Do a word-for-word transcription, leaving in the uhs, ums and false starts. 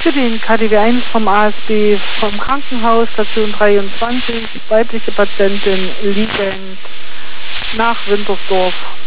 für den K D W eins vom A S B vom Krankenhaus, Station dreiundzwanzig, weibliche Patientin liegend nach Wintersdorf.